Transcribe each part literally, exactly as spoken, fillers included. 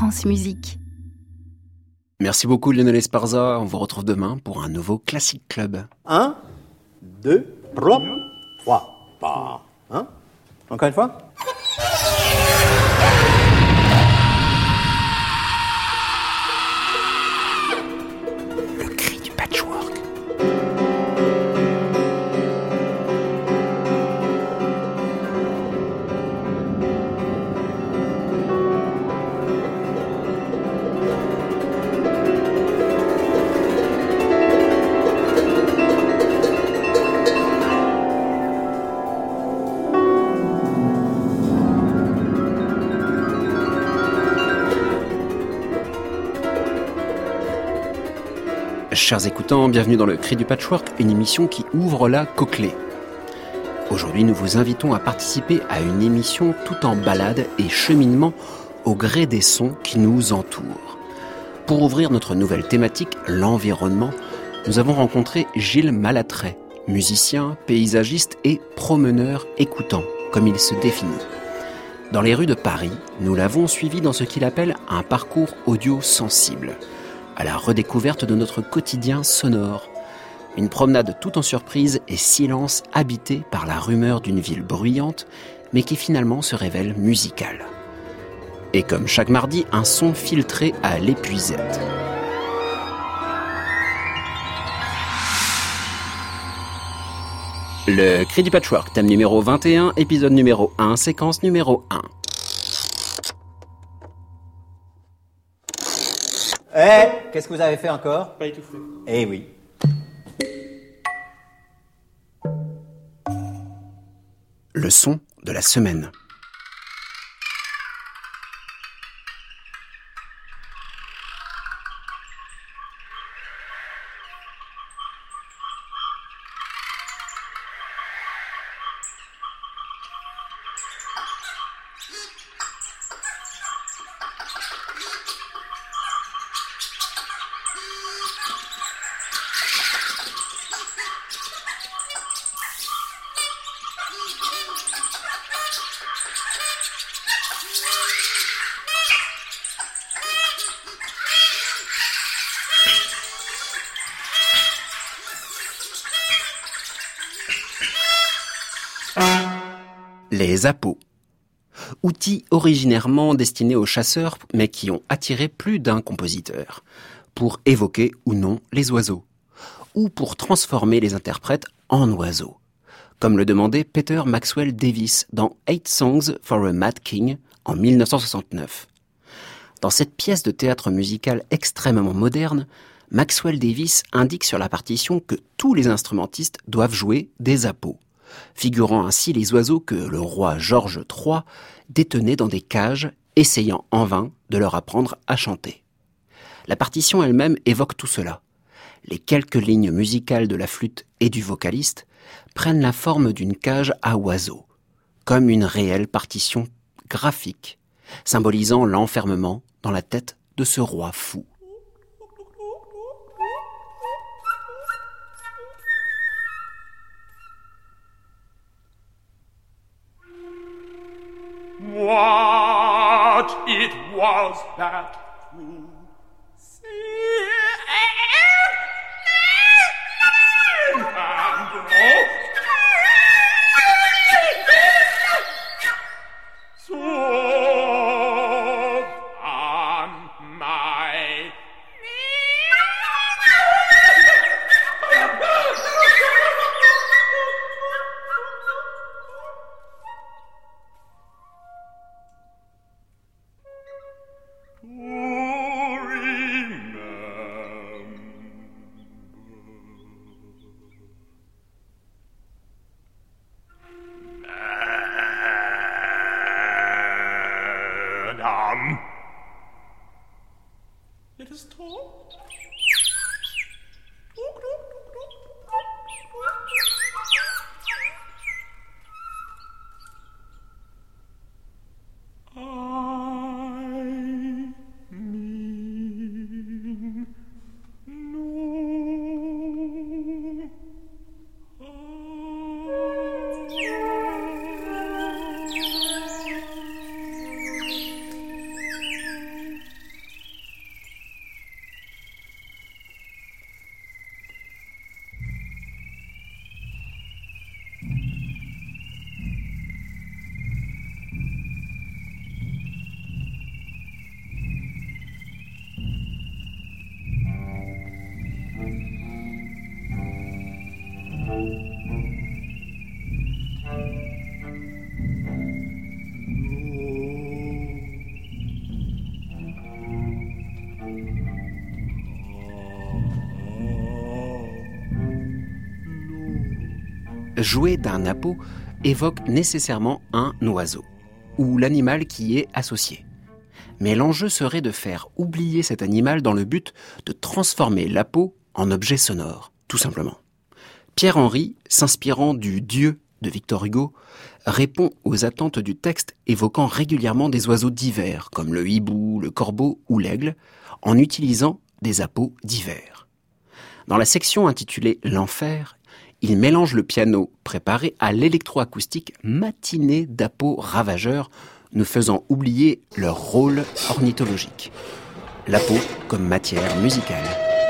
France Musique. Merci beaucoup Lionel Esparza, on vous retrouve demain pour un nouveau Classic Club. Un, deux, trois, trois, pas. Hein? Encore une fois? Le cri du patchwork. Chers écoutants, bienvenue dans le Cri du Patchwork, une émission qui ouvre la cochlée. Aujourd'hui, nous vous invitons à participer à une émission tout en balade et cheminement au gré des sons qui nous entourent. Pour ouvrir notre nouvelle thématique, l'environnement, nous avons rencontré Gilles Malatray, musicien, paysagiste et promeneur écoutant, comme il se définit. Dans les rues de Paris, nous l'avons suivi dans ce qu'il appelle un parcours audio sensible, à la redécouverte de notre quotidien sonore. Une promenade tout en surprise et silence habitée par la rumeur d'une ville bruyante, mais qui finalement se révèle musicale. Et comme chaque mardi, un son filtré à l'épuisette. Le Cri du Patchwork, thème numéro vingt et un, épisode numéro un, séquence numéro un. Eh, hey, qu'est-ce que vous avez fait encore? Pas étouffé. Eh oui. Le son de la semaine. Les appos. Outils originairement destinés aux chasseurs, mais qui ont attiré plus d'un compositeur, pour évoquer ou non les oiseaux, ou pour transformer les interprètes en oiseaux, comme le demandait Peter Maxwell Davies dans Eight Songs for a Mad King en dix-neuf cent soixante-neuf. Dans cette pièce de théâtre musical extrêmement moderne, Maxwell Davies indique sur la partition que tous les instrumentistes doivent jouer des appos, figurant ainsi les oiseaux que le roi George trois détenait dans des cages, essayant en vain de leur apprendre à chanter. La partition elle-même évoque tout cela. Les quelques lignes musicales de la flûte et du vocaliste prennent la forme d'une cage à oiseaux, comme une réelle partition graphique, symbolisant l'enfermement dans la tête de ce roi fou. What it was that you see and broke so on my Madame, it is tall. jouer d'un apo évoque nécessairement un oiseau, ou l'animal qui y est associé. Mais l'enjeu serait de faire oublier cet animal dans le but de transformer l'apo en objet sonore, tout simplement. Pierre Henry, s'inspirant du Dieu de Victor Hugo, répond aux attentes du texte évoquant régulièrement des oiseaux divers, comme le hibou, le corbeau ou l'aigle, en utilisant des apos divers. Dans la section intitulée « L'enfer », il mélange le piano préparé à l'électroacoustique matinée d'apos ravageurs, nous faisant oublier leur rôle ornithologique. L'apo comme matière musicale.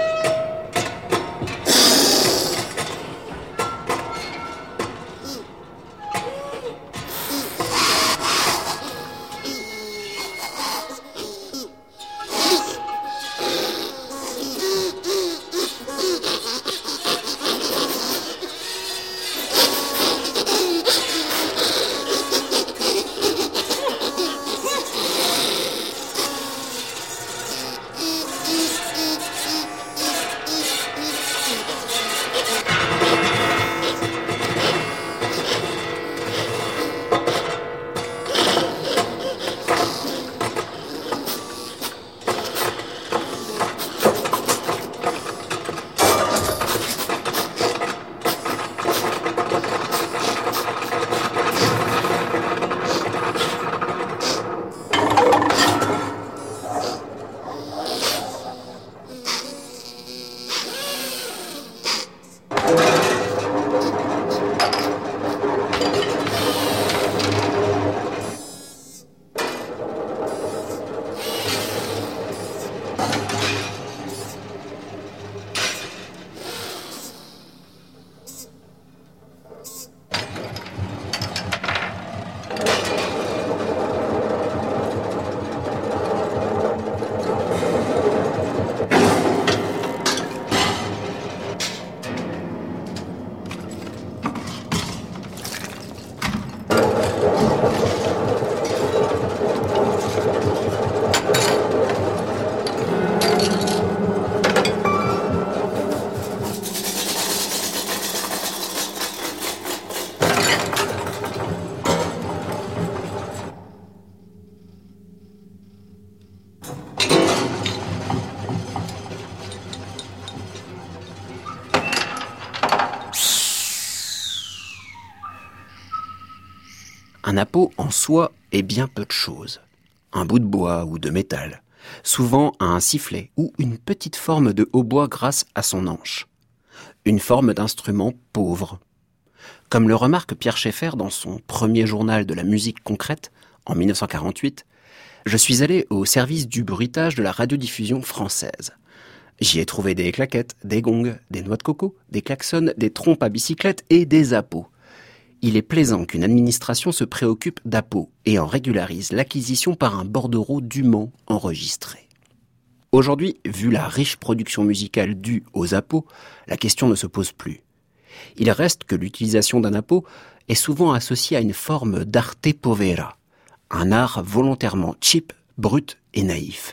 Un apo en soi est bien peu de choses. Un bout de bois ou de métal, souvent un sifflet ou une petite forme de hautbois grâce à son anche. Une forme d'instrument pauvre. Comme le remarque Pierre Schaeffer dans son premier journal de la musique concrète, en dix-neuf cent quarante-huit, je suis allé au service du bruitage de la radiodiffusion française. J'y ai trouvé des claquettes, des gongs, des noix de coco, des klaxons, des trompes à bicyclette et des apos. Il est plaisant qu'une administration se préoccupe d'apos et en régularise l'acquisition par un bordereau dûment enregistré. Aujourd'hui, vu la riche production musicale due aux apos, la question ne se pose plus. Il reste que l'utilisation d'un apo est souvent associée à une forme d'arte povera, un art volontairement cheap, brut et naïf.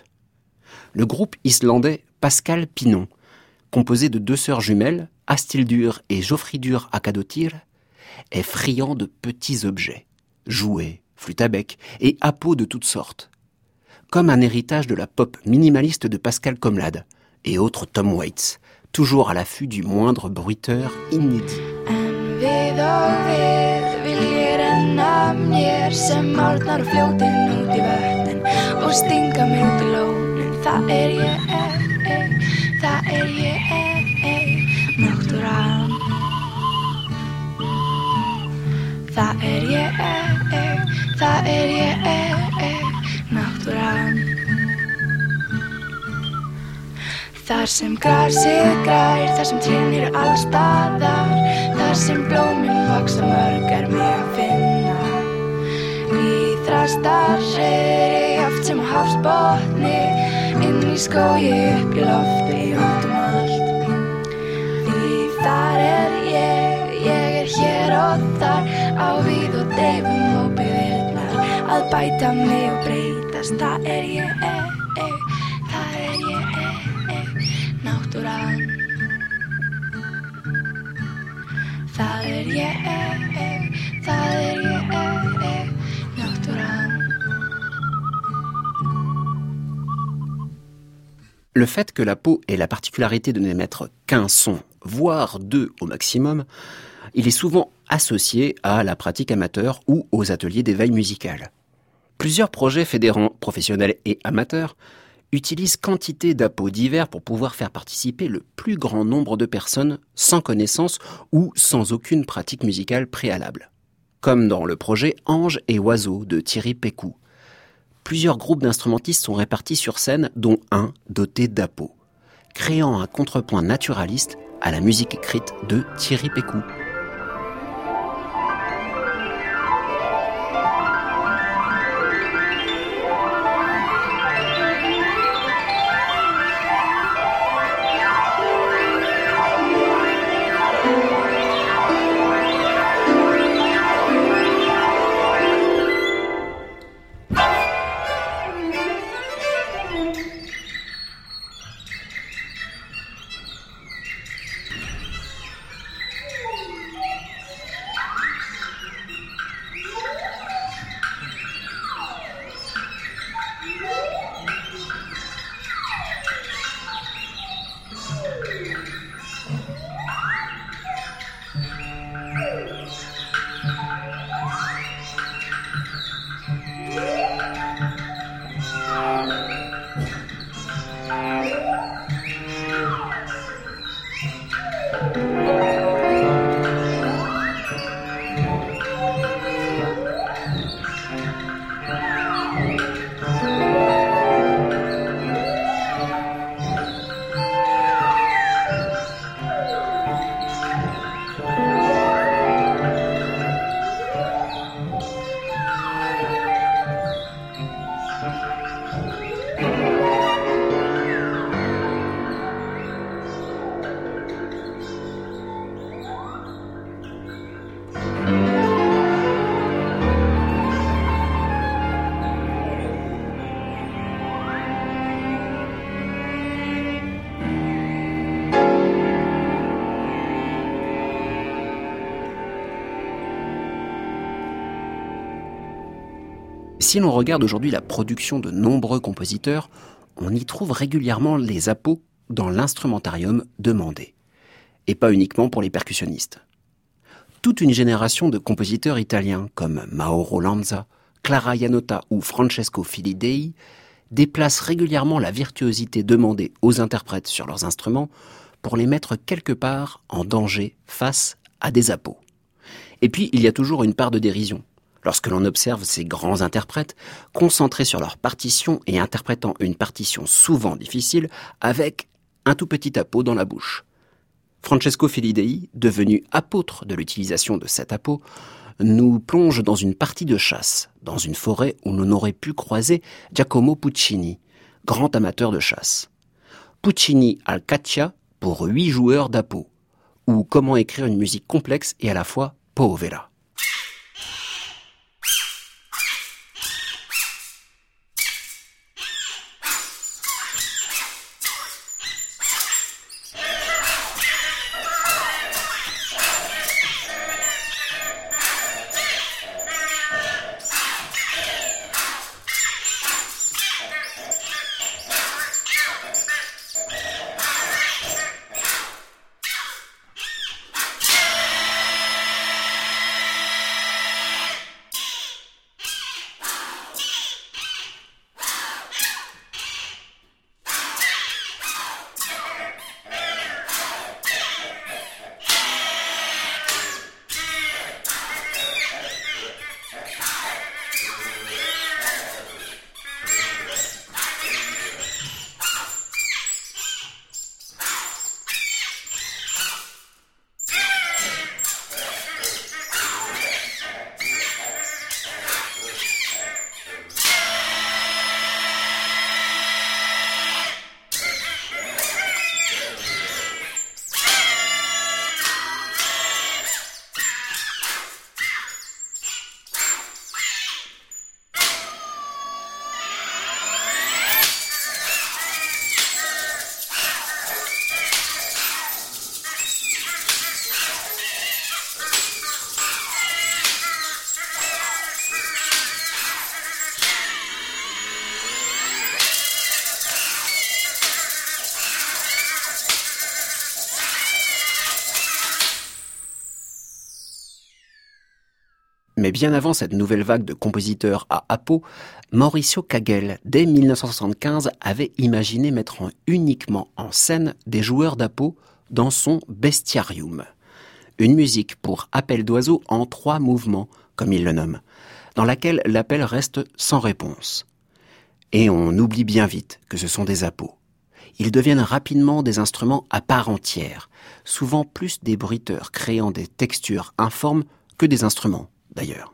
Le groupe islandais Pascal Pinon, composé de deux sœurs jumelles, Astildur et Jofridur Akadottir, est friand de petits objets, jouets, flûtes à bec et apos de toutes sortes. Comme un héritage de la pop minimaliste de Pascal Comlade et autres Tom Waits, toujours à l'affût du moindre bruiteur inédit. En við og við vil ég renna mér sem árnar og fljótin út í vötnin og stinga mér út í lónin. Það er ég, ei, ei, það er ég, ei, ei, náttúran. Það er ég, ei, ei, það er ég, ei, ei, náttúran. Þar sem grasið grær, þar sem trén eru alls staðar, þar sem blómin vaksa mörg er mig að finna. Í þrastar hreiðri jaft sem á hafsbotni, inn í skógi upp í lofti út um allt. Því þar er ég, ég er hér og þar, á víð og dreifum hópi virðnar, að bæta mig og breytast. Það er ég, ei, ei, það er ég, ei, ei, náttúran. það er ég, það er ég, náttúran. Le fait que la peau ait la particularité de n'émettre qu'un son, voire deux au maximum, il est souvent associé à la pratique amateur ou aux ateliers d'éveil musical. Plusieurs projets fédérants professionnels et amateurs utilisent quantité d'appos divers pour pouvoir faire participer le plus grand nombre de personnes sans connaissance ou sans aucune pratique musicale préalable. Comme dans le projet Anges et Oiseaux de Thierry Pécou. Plusieurs groupes d'instrumentistes sont répartis sur scène, dont un doté d'appos, créant un contrepoint naturaliste à la musique écrite de Thierry Pécou. Si l'on regarde aujourd'hui la production de nombreux compositeurs, on y trouve régulièrement les appos dans l'instrumentarium demandé. Et pas uniquement pour les percussionnistes. Toute une génération de compositeurs italiens comme Mauro Lanza, Clara Iannotta ou Francesco Filidei déplacent régulièrement la virtuosité demandée aux interprètes sur leurs instruments pour les mettre quelque part en danger face à des appos. Et puis, il y a toujours une part de dérision. Lorsque l'on observe ces grands interprètes concentrés sur leur partition et interprétant une partition souvent difficile avec un tout petit apo dans la bouche. Francesco Filidei, devenu apôtre de l'utilisation de cet apo, nous plonge dans une partie de chasse, dans une forêt où l'on aurait pu croiser Giacomo Puccini, grand amateur de chasse. Puccini al caccia pour huit joueurs d'apo, ou comment écrire une musique complexe et à la fois povera. Mais bien avant cette nouvelle vague de compositeurs à Apo, Mauricio Kagel, dès dix-neuf cent soixante-quinze, avait imaginé mettre en, uniquement en scène des joueurs d'Apo dans son Bestiarium. Une musique pour appel d'oiseaux en trois mouvements, comme il le nomme, dans laquelle l'appel reste sans réponse. Et on oublie bien vite que ce sont des Apos. Ils deviennent rapidement des instruments à part entière, souvent plus des bruiteurs créant des textures informes que des instruments, d'ailleurs.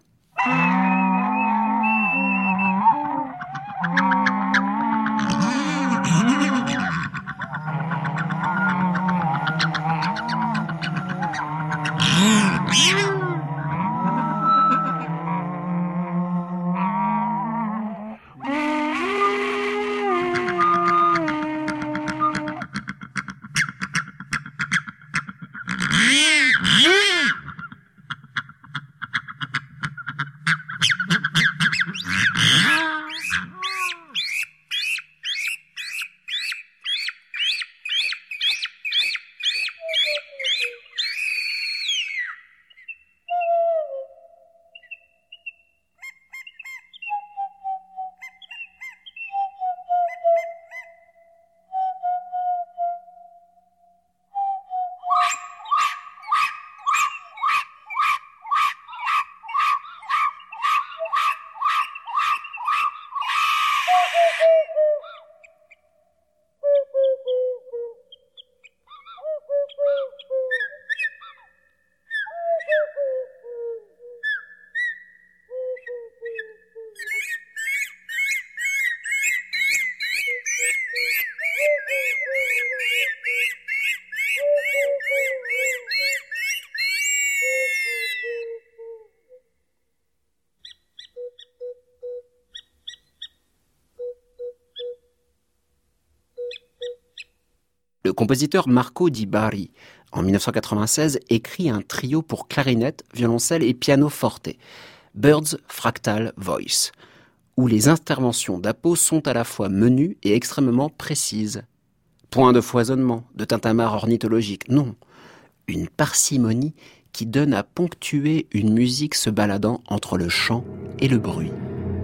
Le compositeur Marco Di Bari, en dix-neuf cent quatre-vingt-seize, écrit un trio pour clarinette, violoncelle et piano forte, Bird's Fractal Voice, où les interventions d'Apo sont à la fois menues et extrêmement précises. Point de foisonnement, de tintamarre ornithologique, non. Une parcimonie qui donne à ponctuer une musique se baladant entre le chant et le bruit.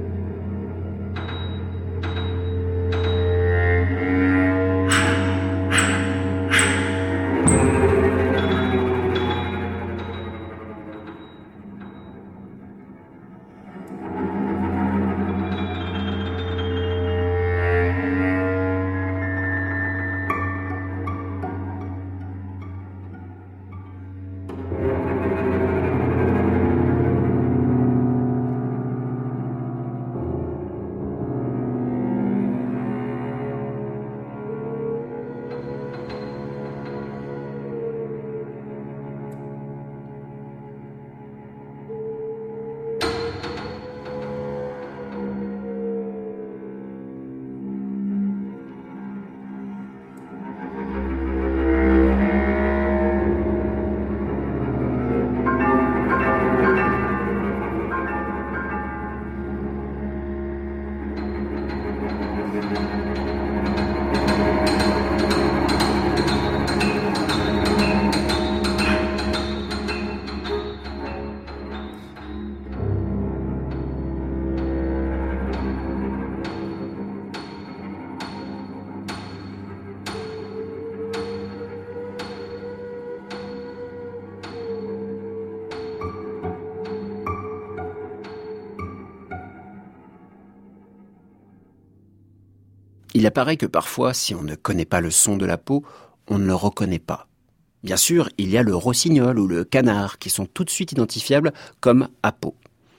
Il apparaît que parfois, si on ne connaît pas le son de l'Apo, on ne le reconnaît pas. Bien sûr, il y a le rossignol ou le canard qui sont tout de suite identifiables comme Apo.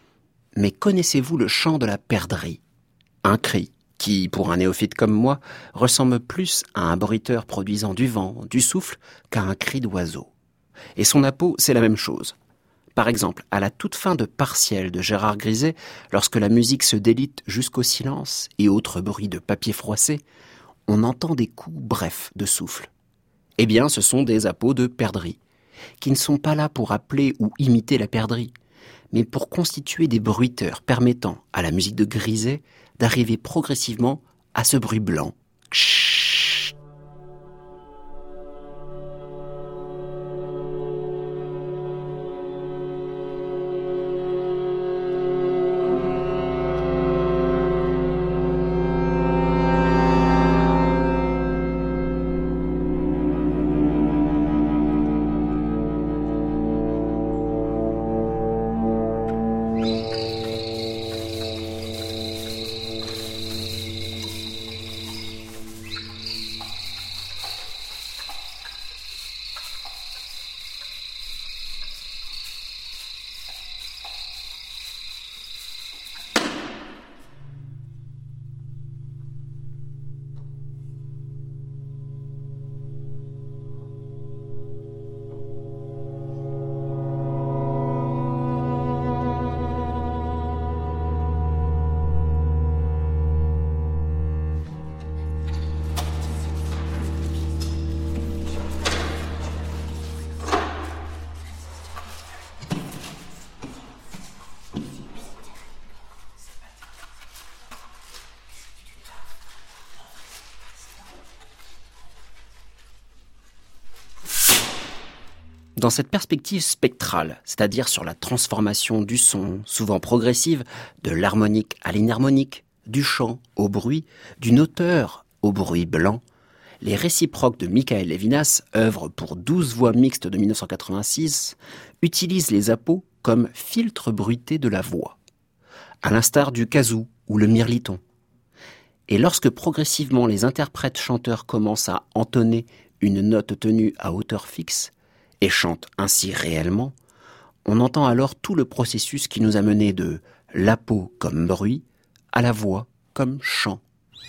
Mais connaissez-vous le chant de la perdrix ? Un cri qui, pour un néophyte comme moi, ressemble plus à un bruiteur produisant du vent, du souffle, qu'à un cri d'oiseau. Et son Apo, c'est la même chose. Par exemple, à la toute fin de Partiel de Gérard Griset, lorsque la musique se délite jusqu'au silence et autres bruits de papier froissé, on entend des coups brefs de souffle. Eh bien, ce sont des Apos de perdrix, qui ne sont pas là pour appeler ou imiter la perdrix, mais pour constituer des bruiteurs permettant à la musique de Griset d'arriver progressivement à ce bruit blanc. Kshh. Dans cette perspective spectrale, c'est-à-dire sur la transformation du son, souvent progressive, de l'harmonique à l'inharmonique, du chant au bruit, d'une hauteur au bruit blanc, les réciproques de Michael Levinas, œuvre pour douze voix mixtes de dix-neuf cent quatre-vingt-six, utilisent les appos comme filtre bruité de la voix, à l'instar du kazoo ou le mirliton. Et lorsque progressivement les interprètes chanteurs commencent à entonner une note tenue à hauteur fixe, et chante ainsi réellement, on entend alors tout le processus qui nous a mené de l'apo comme bruit à la voix comme chant.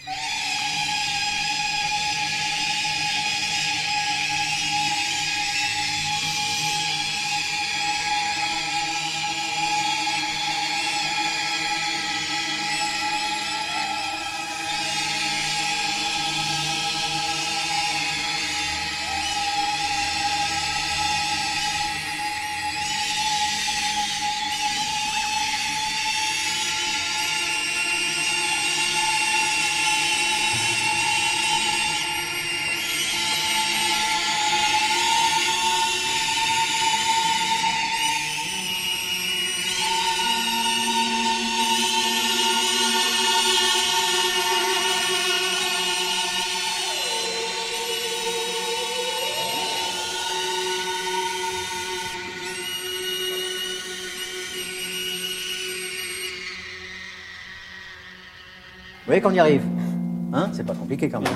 Vous voyez qu'on y arrive, hein? C'est pas compliqué quand même.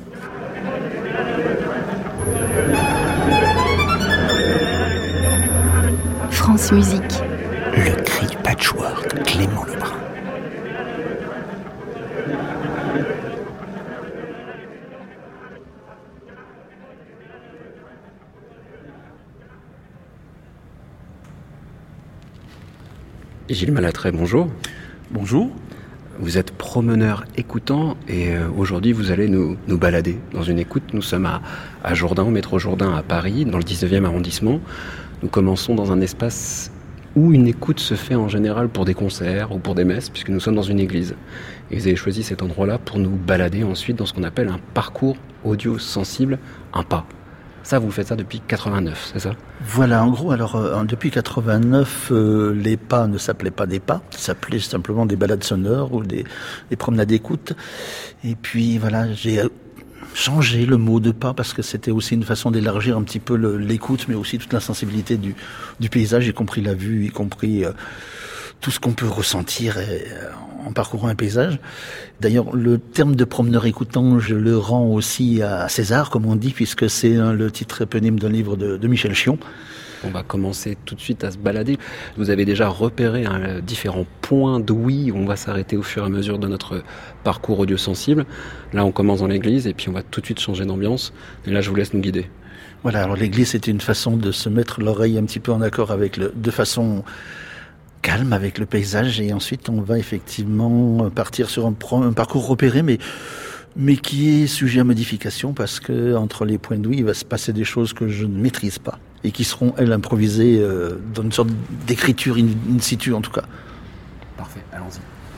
France Musique. Le cri du patchwork, Clément Lebrun. Gilles Malatray, bonjour. Bonjour. Vous êtes promeneur écoutant et euh, aujourd'hui vous allez nous, nous balader dans une écoute. Nous sommes à, à Jourdain, au métro Jourdain à Paris, dans le dix-neuvième arrondissement. Nous commençons dans un espace où une écoute se fait en général pour des concerts ou pour des messes, puisque nous sommes dans une église. Et vous avez choisi cet endroit-là pour nous balader ensuite dans ce qu'on appelle un parcours audio sensible, un P A. Ça, vous faites ça depuis quatre-vingt-neuf, c'est ça? Voilà, en gros, alors euh, depuis quatre-vingt-neuf, euh, les pas ne s'appelaient pas des pas, ça s'appelait simplement des balades sonores ou des, des promenades d'écoute. Et puis voilà, j'ai changé le mot de pas parce que c'était aussi une façon d'élargir un petit peu le, l'écoute, mais aussi toute la sensibilité du, du paysage, y compris la vue, y compris euh, tout ce qu'on peut ressentir euh, en parcourant un paysage. D'ailleurs, le terme de promeneur écoutant, je le rends aussi à César, comme on dit, puisque c'est hein, le titre éponyme d'un livre de, de Michel Chion. On va commencer tout de suite à se balader. Vous avez déjà repéré hein, différents points d'ouïe où on va s'arrêter au fur et à mesure de notre parcours audio-sensible. Là, on commence dans l'église et puis on va tout de suite changer d'ambiance. Et là, je vous laisse nous guider. Voilà, alors l'église, c'était une façon de se mettre l'oreille un petit peu en accord avec le... de façon... calme avec le paysage et ensuite on va effectivement partir sur un, un parcours repéré mais, mais qui est sujet à modification parce que entre les points d'ouïe il va se passer des choses que je ne maîtrise pas et qui seront elles improvisées euh, dans une sorte d'écriture in, in situ en tout cas. Parfait, allons-y.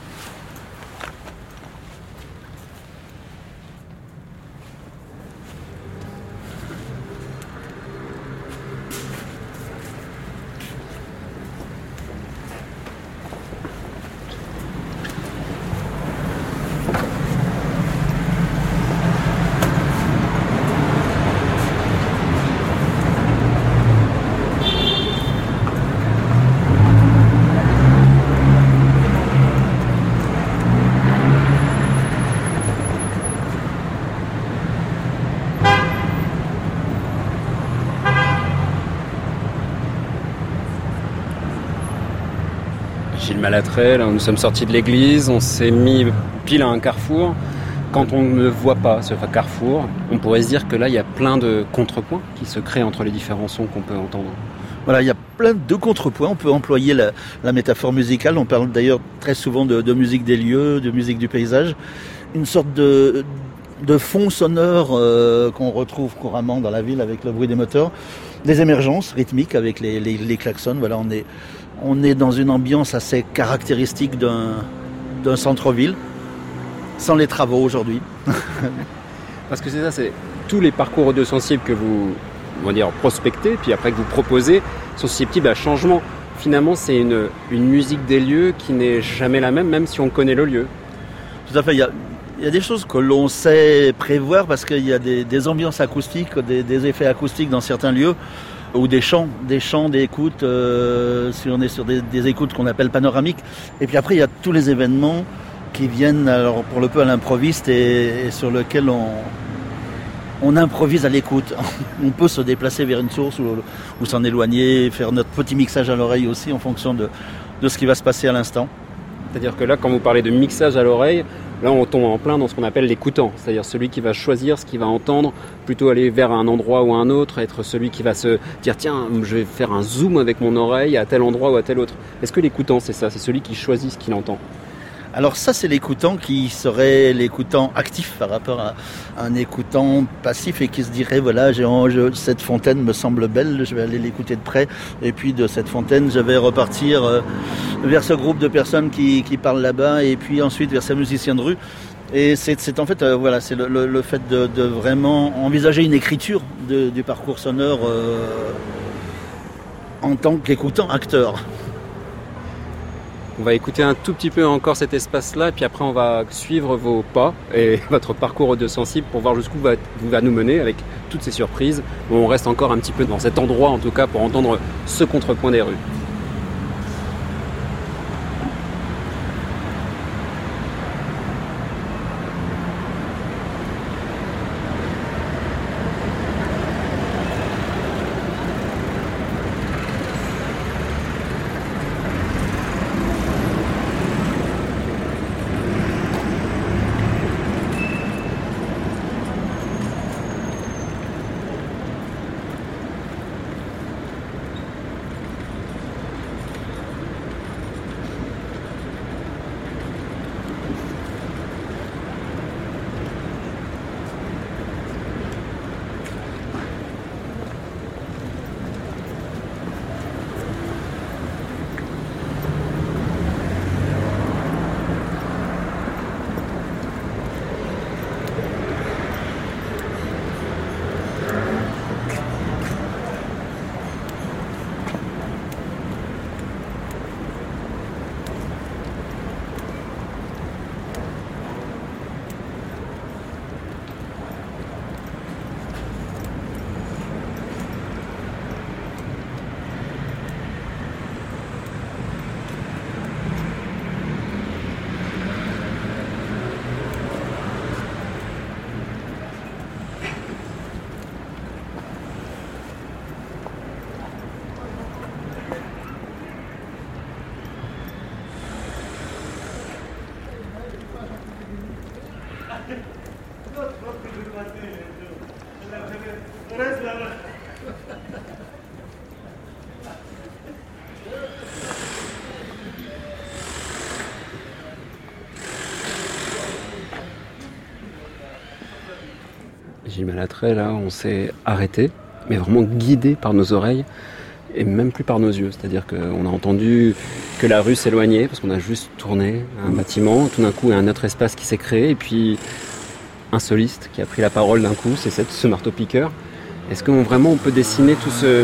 Gilles Malatray, là, nous sommes sortis de l'église, on s'est mis pile à un carrefour. Quand on ne voit pas ce carrefour, on pourrait se dire que là, il y a plein de contrepoints qui se créent entre les différents sons qu'on peut entendre. Voilà, il y a plein de contrepoints, on peut employer la, la métaphore musicale, on parle d'ailleurs très souvent de, de musique des lieux, de musique du paysage, une sorte de, de fond sonore euh, qu'on retrouve couramment dans la ville avec le bruit des moteurs, des émergences rythmiques avec les, les, les klaxons, voilà, on est, on est dans une ambiance assez caractéristique d'un, d'un centre-ville, sans les travaux aujourd'hui. Parce que c'est ça, c'est tous les parcours audiosensibles que vous on va dire, prospectez, puis après que vous proposez, sont susceptibles à changement. Finalement, c'est une, une musique des lieux qui n'est jamais la même, même si on connaît le lieu. Tout à fait. Il y a, il y a des choses que l'on sait prévoir parce qu'il y a des, des ambiances acoustiques, des, des effets acoustiques dans certains lieux, ou des chants, des chants d'écoute, euh, si on est sur des, des écoutes qu'on appelle panoramiques. Et puis après, il y a tous les événements qui viennent, alors pour le peu à l'improviste, et, et sur lesquels on, on improvise à l'écoute. On peut se déplacer vers une source ou, ou s'en éloigner, faire notre petit mixage à l'oreille aussi en fonction de, de ce qui va se passer à l'instant. C'est-à-dire que là, quand vous parlez de mixage à l'oreille, là on tombe en plein dans ce qu'on appelle l'écoutant, c'est-à-dire celui qui va choisir ce qu'il va entendre, plutôt aller vers un endroit ou un autre, être celui qui va se dire tiens, je vais faire un zoom avec mon oreille à tel endroit ou à tel autre. Est-ce que l'écoutant c'est ça, c'est celui qui choisit ce qu'il entend ? Alors ça, c'est l'écoutant qui serait l'écoutant actif par rapport à un écoutant passif et qui se dirait, voilà, j'ai, je, cette fontaine me semble belle, je vais aller l'écouter de près. Et puis de cette fontaine, je vais repartir euh, vers ce groupe de personnes qui, qui parlent là-bas et puis ensuite vers ces musiciens de rue. Et c'est, c'est en fait, euh, voilà, c'est le, le, le fait de, de vraiment envisager une écriture de, du parcours sonore euh, en tant qu'écoutant acteur. On va écouter un tout petit peu encore cet espace-là, et puis après on va suivre vos pas et votre parcours aux deux sensibles pour voir jusqu'où va, vous va nous mener avec toutes ces surprises. On reste encore un petit peu dans cet endroit en tout cas pour entendre ce contrepoint des rues. Gilles Malatray, là, on s'est arrêté, mais vraiment guidé par nos oreilles et même plus par nos yeux. C'est-à-dire qu'on a entendu que la rue s'éloignait parce qu'on a juste tourné un bâtiment. Tout d'un coup, il y a un autre espace qui s'est créé et puis un soliste qui a pris la parole d'un coup, c'est cette, ce marteau-piqueur. Est-ce qu'on vraiment on peut dessiner tout ce...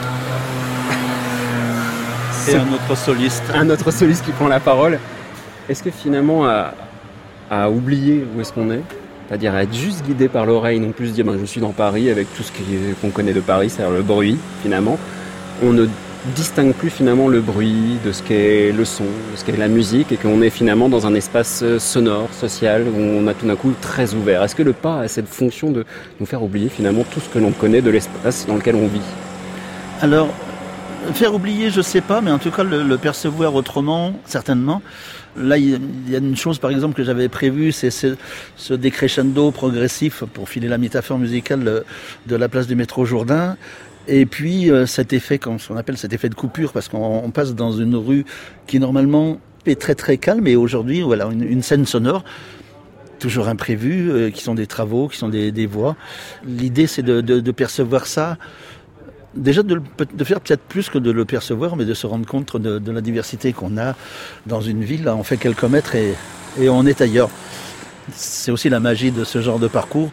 Et un autre soliste. Un autre soliste qui prend la parole. Est-ce que finalement, à, à oublier où est-ce qu'on est, c'est-à-dire à être juste guidé par l'oreille, non plus se dire ben, je suis dans Paris avec tout ce qu'on connaît de Paris, c'est-à-dire le bruit finalement, on ne distingue plus finalement le bruit de ce qu'est le son, de ce qu'est la musique, et qu'on est finalement dans un espace sonore, social, où on a tout d'un coup très ouvert. Est-ce que le pas a cette fonction de nous faire oublier finalement tout ce que l'on connaît de l'espace dans lequel on vit ? Alors, faire oublier, je ne sais pas, mais en tout cas le, le percevoir autrement, certainement. Là, il y a une chose, par exemple, que j'avais prévue, c'est ce, ce décrescendo progressif, pour filer la métaphore musicale, de la place du métro Jourdain. Et puis, euh, cet effet, comme on appelle cet effet de coupure, parce qu'on on passe dans une rue qui, normalement, est très très calme, et aujourd'hui, voilà, une, une scène sonore, toujours imprévue, euh, qui sont des travaux, qui sont des, des voix. L'idée, c'est de, de, de percevoir ça, déjà de, de faire peut-être plus que de le percevoir, mais de se rendre compte de, de la diversité qu'on a dans une ville. Là, on fait quelques mètres et, et on est ailleurs. C'est aussi la magie de ce genre de parcours.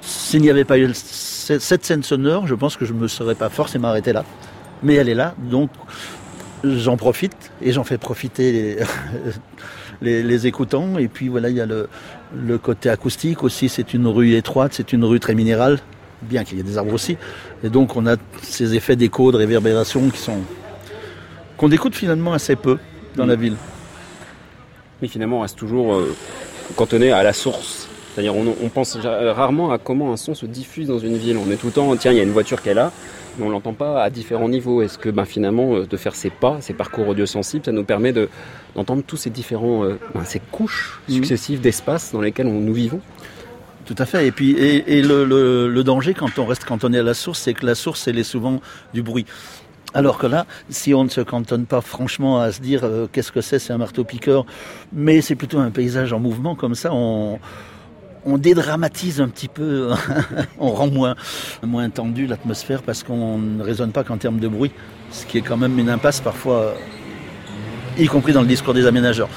s'il n'y avait pas eu cette scène sonore, je pense que je ne me serais pas forcément arrêté là. Mais elle est là, donc j'en profite et j'en fais profiter les, les, les écoutants. Et puis voilà, il y a le, le côté acoustique aussi. C'est une rue étroite, c'est une rue très minérale, bien qu'il y ait des arbres aussi. Et donc on a ces effets d'écho, de réverbération qui sont qu'on écoute finalement assez peu dans la ville. Oui, finalement, on reste toujours euh, cantonné à la source. C'est-à-dire on, on pense rarement à comment un son se diffuse dans une ville. On est tout le temps, tiens, il y a une voiture qui est là, mais on ne l'entend pas à différents niveaux. Est-ce que ben, finalement, de faire ces pas, ces parcours audiosensibles, ça nous permet de, d'entendre tous ces différents, euh, ben, ces couches successives d'espace dans lesquelles on, nous vivons? Tout à fait. Et puis et, et le, le, le danger quand on reste cantonné à la source, c'est que la source, elle est souvent du bruit. Alors que là, si on ne se cantonne pas franchement à se dire euh, qu'est-ce que c'est, c'est un marteau-piqueur, mais c'est plutôt un paysage en mouvement, comme ça, on, on dédramatise un petit peu, on rend moins, moins tendu l'atmosphère parce qu'on ne raisonne pas qu'en termes de bruit, ce qui est quand même une impasse parfois, y compris dans le discours des aménageurs.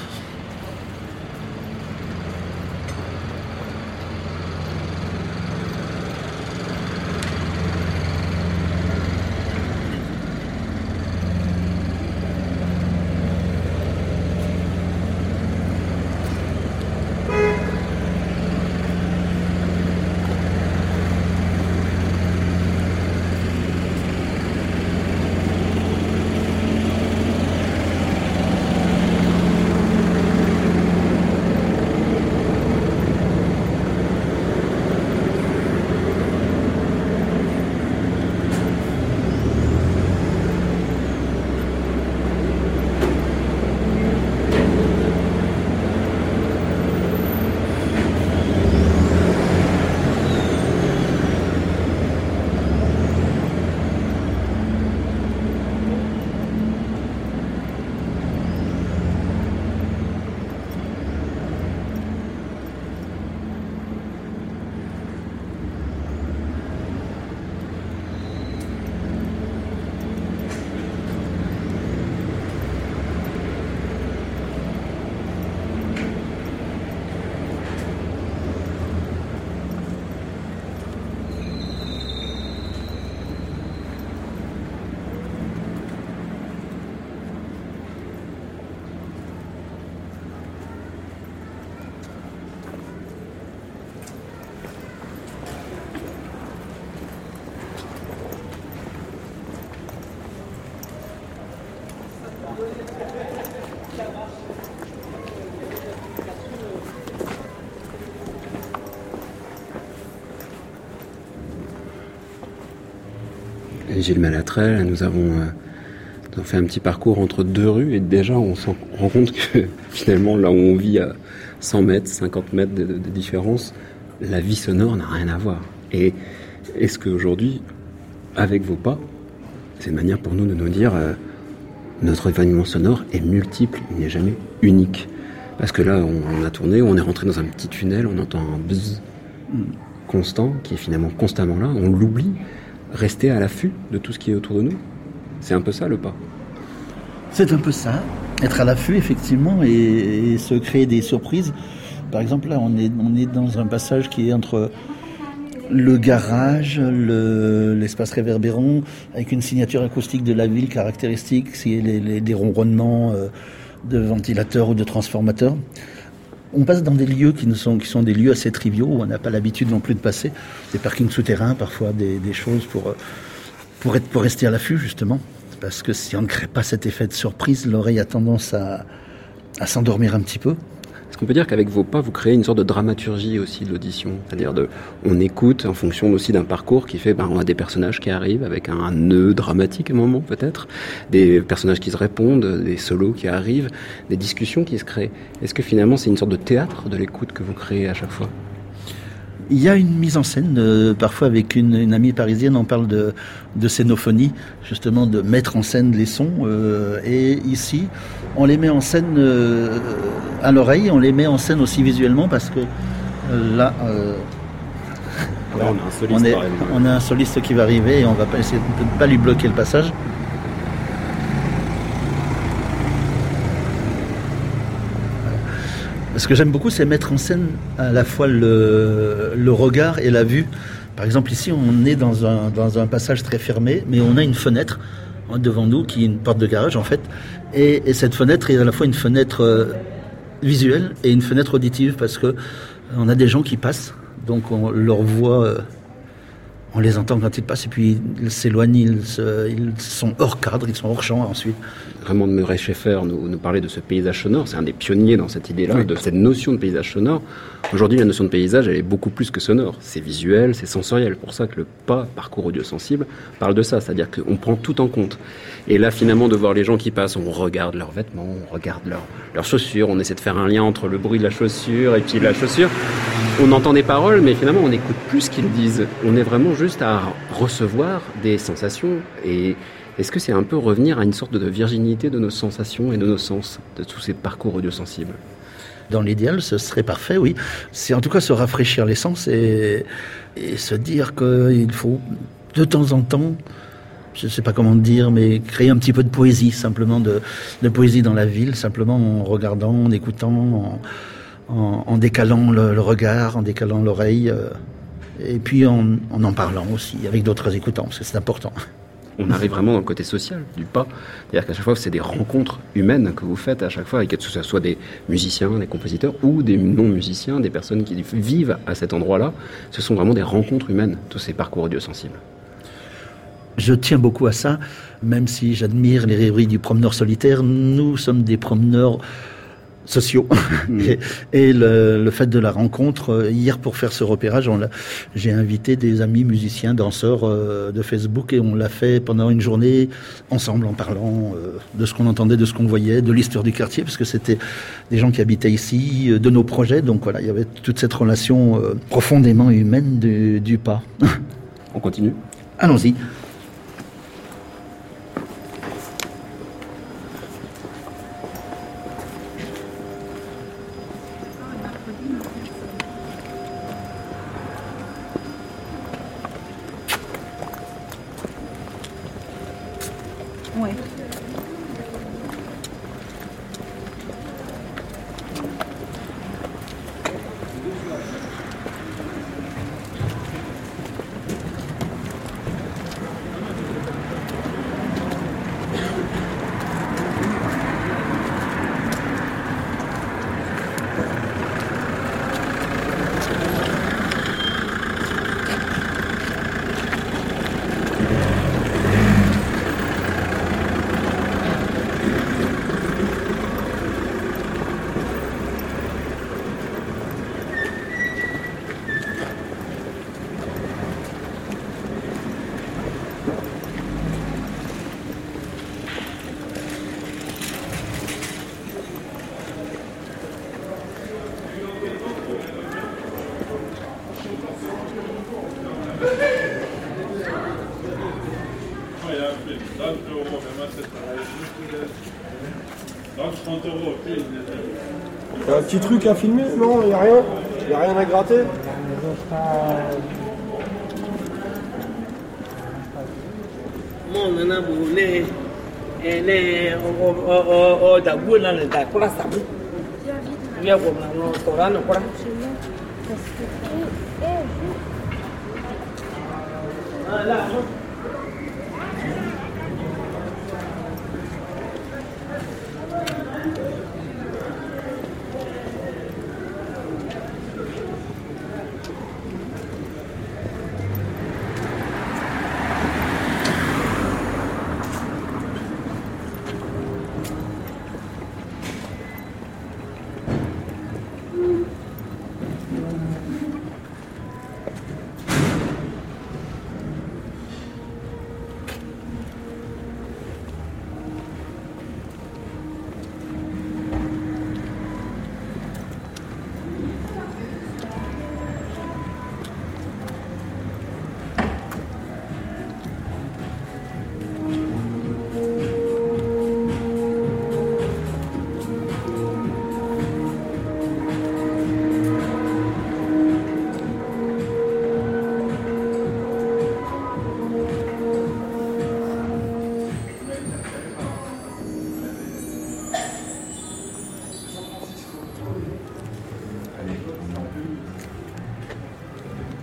Gilles Malatrell, nous avons, euh, nous avons fait un petit parcours entre deux rues et déjà on se rend compte que finalement là où on vit à cent mètres, cinquante mètres de, de, de différence, la vie sonore n'a rien à voir. Et est-ce qu'aujourd'hui, avec vos pas, c'est une manière pour nous de nous dire euh, notre événement sonore est multiple, il n'est jamais unique. Parce que là, on, on a tourné, on est rentré dans un petit tunnel, on entend un buzz constant qui est finalement constamment là, on l'oublie. Rester à l'affût de tout ce qui est autour de nous. C'est un peu ça le pas. C'est un peu ça, être à l'affût effectivement et, et se créer des surprises. Par exemple là on est, on est dans un passage qui est entre le garage, le, l'espace réverbérant, avec une signature acoustique de la ville caractéristique, c'est les, les, des ronronnements euh, de ventilateurs ou de transformateurs. On passe dans des lieux qui, ne sont, qui sont des lieux assez triviaux, où on n'a pas l'habitude non plus de passer. Des parkings souterrains, parfois des, des choses pour, pour, être, pour rester à l'affût, justement. Parce que si on ne crée pas cet effet de surprise, l'oreille a tendance à, à s'endormir un petit peu. Est-ce qu'on peut dire qu'avec vos pas, vous créez une sorte de dramaturgie aussi de l'audition? C'est-à-dire, de, on écoute en fonction aussi d'un parcours qui fait, ben, on a des personnages qui arrivent avec un nœud dramatique à un moment peut-être, des personnages qui se répondent, des solos qui arrivent, des discussions qui se créent. Est-ce que finalement c'est une sorte de théâtre de l'écoute que vous créez à chaque fois? Il y a une mise en scène, euh, parfois avec une, une amie parisienne, on parle de, de scénophonie, justement de mettre en scène les sons. Euh, et ici, on les met en scène euh, à l'oreille, on les met en scène aussi visuellement parce que euh, là, euh, là on, a un soliste on, est, on a un soliste qui va arriver et on va pas essayer de ne pas lui bloquer le passage. Ce que j'aime beaucoup, c'est mettre en scène à la fois le, le regard et la vue. Par exemple, ici, on est dans un, dans un passage très fermé, mais on a une fenêtre devant nous qui est une porte de garage, en fait. Et, et cette fenêtre est à la fois une fenêtre euh, visuelle et une fenêtre auditive, parce que on a des gens qui passent, donc on leur voit... Euh, on les entend quand ils passent, et puis ils s'éloignent, ils, se, ils sont hors cadre, ils sont hors champ ensuite. Raymond de Murray-Schaeffer nous, nous parlait de ce paysage sonore, c'est un des pionniers dans cette idée-là, oui. de cette notion de paysage sonore. Aujourd'hui, la notion de paysage, elle est beaucoup plus que sonore. C'est visuel, c'est sensoriel. C'est pour ça que le P A, parcours audio-sensible, parle de ça, c'est-à-dire qu'on prend tout en compte. Et là, finalement, de voir les gens qui passent, on regarde leurs vêtements, on regarde leurs, leurs chaussures, on essaie de faire un lien entre le bruit de la chaussure et puis la chaussure. On entend des paroles, mais finalement, on n'écoute plus ce qu'ils disent. On est vraiment juste à recevoir des sensations. Et est-ce que c'est un peu revenir à une sorte de virginité de nos sensations et de nos sens, de tous ces parcours audiosensibles ? Dans l'idéal, ce serait parfait, oui. C'est en tout cas se rafraîchir les sens et, et se dire qu'il faut de temps en temps, je ne sais pas comment dire, mais créer un petit peu de poésie, simplement de, de poésie dans la ville, simplement en regardant, en écoutant, en, en, en décalant le, le regard, en décalant l'oreille, euh, et puis en, en en parlant aussi, avec d'autres écoutants, parce que c'est important. On arrive vraiment dans le côté social du P A. C'est-à-dire qu'à chaque fois, c'est des rencontres humaines que vous faites à chaque fois, et que ce soit des musiciens, des compositeurs ou des non-musiciens, des personnes qui vivent à cet endroit-là. Ce sont vraiment des rencontres humaines, tous ces parcours audiosensibles. Je tiens beaucoup à ça, même si j'admire les rêveries du promeneur solitaire. Nous sommes des promeneurs sociaux. Mmh. Et, et le, le fait de la rencontre, hier pour faire ce repérage, on l'a, j'ai invité des amis musiciens, danseurs euh, de Facebook, et on l'a fait pendant une journée ensemble en parlant euh, de ce qu'on entendait, de ce qu'on voyait, de l'histoire du quartier, parce que c'était des gens qui habitaient ici, euh, de nos projets. Donc voilà, il y avait toute cette relation euh, profondément humaine du, du P A. On continue ? Allons-y. Ouais. Y'a un petit truc à filmer? Non, y'a rien? Y'a rien à gratter? Mon nana boulé, elle est au dabou dans le d'accord, ça boue. Viens pour mon restaurant, quoi. Voilà.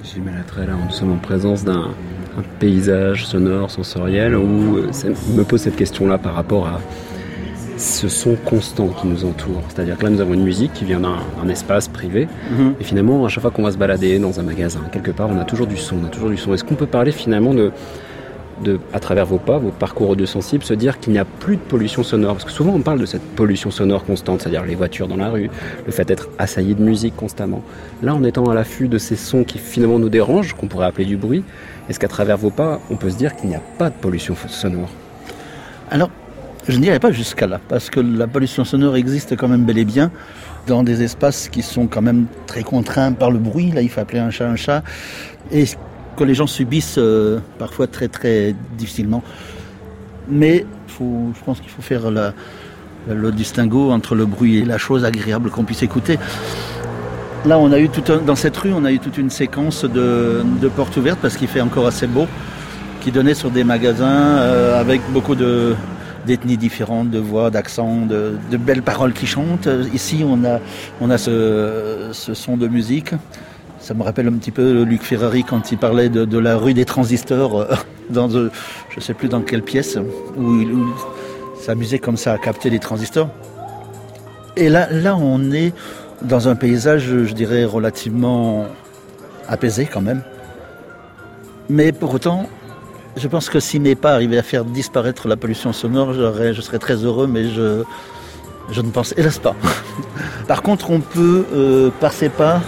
J'ai mal à trait là, nous sommes en présence d'un un paysage sonore, sensoriel, où ça me pose cette question-là par rapport à ce son constant qui nous entoure. C'est-à-dire que là, nous avons une musique qui vient d'un, d'un espace privé, mmh. et finalement, à chaque fois qu'on va se balader dans un magasin, quelque part, on a toujours du son, on a toujours du son. Est-ce qu'on peut parler finalement de, de à travers vos pas, vos parcours audiosensibles, se dire qu'il n'y a plus de pollution sonore? Parce que souvent, on parle de cette pollution sonore constante, c'est-à-dire les voitures dans la rue, le fait d'être assailli de musique constamment. Là, en étant à l'affût de ces sons qui finalement nous dérangent, qu'on pourrait appeler du bruit, est-ce qu'à travers vos pas, on peut se dire qu'il n'y a pas de pollution sonore? Alors, je ne dirais pas jusqu'à là, parce que la pollution sonore existe quand même bel et bien dans des espaces qui sont quand même très contraints par le bruit. Là, il faut appeler un chat un chat, et que les gens subissent euh, parfois très très difficilement. Mais faut, je pense qu'il faut faire la, le distinguo entre le bruit et la chose agréable qu'on puisse écouter. Là, on a eu tout un, dans cette rue, on a eu toute une séquence de, de portes ouvertes parce qu'il fait encore assez beau, qui donnait sur des magasins euh, avec beaucoup de, d'ethnies différentes, de voix, d'accents, de, de belles paroles qui chantent. Ici, on a, on a ce, ce son de musique. Ça me rappelle un petit peu Luc Ferrari quand il parlait de, de la rue des transistors euh, dans, de, je ne sais plus dans quelle pièce, où il, où il s'amusait comme ça à capter les transistors. Et là, là, on est dans un paysage, je dirais, relativement apaisé quand même. Mais pour autant, je pense que si mes pas arrivaient à faire disparaître la pollution sonore, j'aurais, je serais très heureux, mais je, je ne pense hélas pas. Par contre, on peut, euh, par ses pas,